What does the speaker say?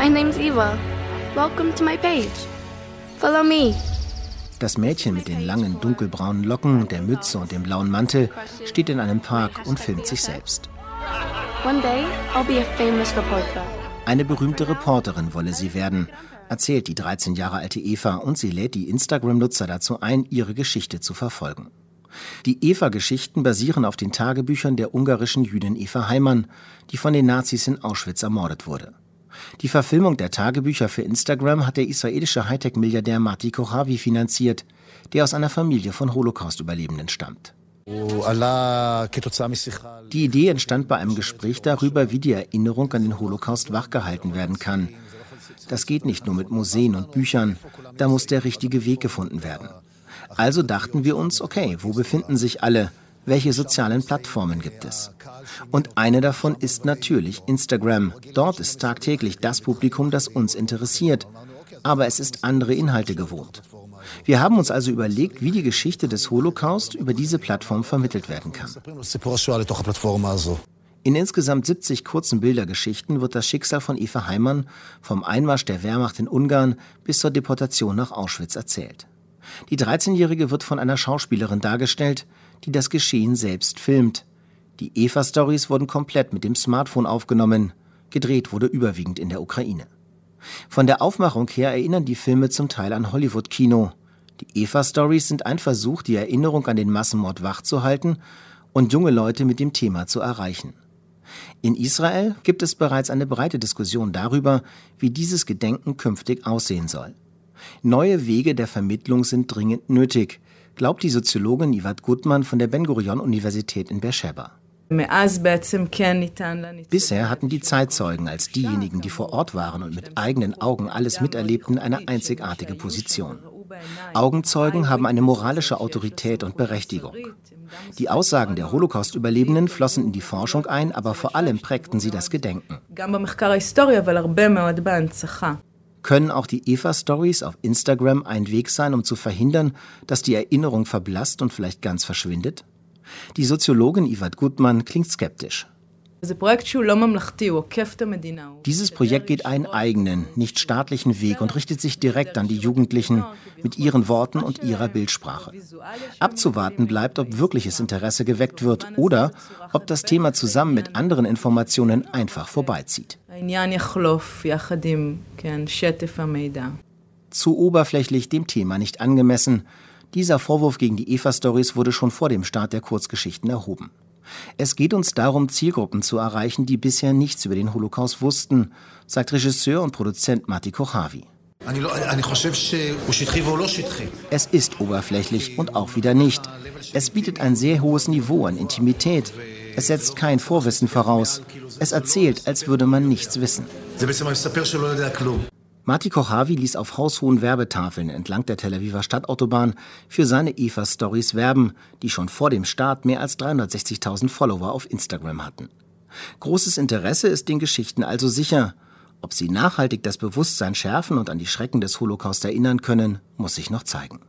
My name's Eva. Welcome to my page. Follow me. Das Mädchen mit den langen, dunkelbraunen Locken, der Mütze und dem blauen Mantel steht in einem Park und filmt sich selbst. One day, I'll be a famous reporter. Eine berühmte Reporterin wolle sie werden, erzählt die 13 Jahre alte Eva, und sie lädt die Instagram-Nutzer dazu ein, ihre Geschichte zu verfolgen. Die Eva-Geschichten basieren auf den Tagebüchern der ungarischen Jüdin Eva Heimann, die von den Nazis in Auschwitz ermordet wurde. Die Verfilmung der Tagebücher für Instagram hat der israelische Hightech-Milliardär Mati Kochavi finanziert, der aus einer Familie von Holocaust-Überlebenden stammt. Die Idee entstand bei einem Gespräch darüber, wie die Erinnerung an den Holocaust wachgehalten werden kann. Das geht nicht nur mit Museen und Büchern, da muss der richtige Weg gefunden werden. Also dachten wir uns, okay, wo befinden sich alle? Welche sozialen Plattformen gibt es? Und eine davon ist natürlich Instagram. Dort ist tagtäglich das Publikum, das uns interessiert. Aber es ist andere Inhalte gewohnt. Wir haben uns also überlegt, wie die Geschichte des Holocaust über diese Plattform vermittelt werden kann. In insgesamt 70 kurzen Bildergeschichten wird das Schicksal von Eva Heimann vom Einmarsch der Wehrmacht in Ungarn bis zur Deportation nach Auschwitz erzählt. Die 13-Jährige wird von einer Schauspielerin dargestellt, die das Geschehen selbst filmt. Die Eva-Stories wurden komplett mit dem Smartphone aufgenommen. Gedreht wurde überwiegend in der Ukraine. Von der Aufmachung her erinnern die Filme zum Teil an Hollywood-Kino. Die Eva-Stories sind ein Versuch, die Erinnerung an den Massenmord wachzuhalten und junge Leute mit dem Thema zu erreichen. In Israel gibt es bereits eine breite Diskussion darüber, wie dieses Gedenken künftig aussehen soll. Neue Wege der Vermittlung sind dringend nötig, glaubt die Soziologin Ivat Gutmann von der Ben-Gurion-Universität in Beersheba. Bisher hatten die Zeitzeugen als diejenigen, die vor Ort waren und mit eigenen Augen alles miterlebten, eine einzigartige Position. Augenzeugen haben eine moralische Autorität und Berechtigung. Die Aussagen der Holocaust-Überlebenden flossen in die Forschung ein, aber vor allem prägten sie das Gedenken. Können auch die Eva-Stories auf Instagram ein Weg sein, um zu verhindern, dass die Erinnerung verblasst und vielleicht ganz verschwindet? Die Soziologin Ivat Gutmann klingt skeptisch. Dieses Projekt geht einen eigenen, nicht staatlichen Weg und richtet sich direkt an die Jugendlichen mit ihren Worten und ihrer Bildsprache. Abzuwarten bleibt, ob wirkliches Interesse geweckt wird oder ob das Thema zusammen mit anderen Informationen einfach vorbeizieht. Zu oberflächlich, dem Thema nicht angemessen. Dieser Vorwurf gegen die Eva-Stories wurde schon vor dem Start der Kurzgeschichten erhoben. Es geht uns darum, Zielgruppen zu erreichen, die bisher nichts über den Holocaust wussten, sagt Regisseur und Produzent Mati Kochavi. Es ist oberflächlich und auch wieder nicht. Es bietet ein sehr hohes Niveau an Intimität. Es setzt kein Vorwissen voraus. Es erzählt, als würde man nichts wissen. Mati Kochavi ließ auf haushohen Werbetafeln entlang der Tel Aviver Stadtautobahn für seine Eva-Stories werben, die schon vor dem Start mehr als 360.000 Follower auf Instagram hatten. Großes Interesse ist den Geschichten also sicher. Ob sie nachhaltig das Bewusstsein schärfen und an die Schrecken des Holocaust erinnern können, muss sich noch zeigen.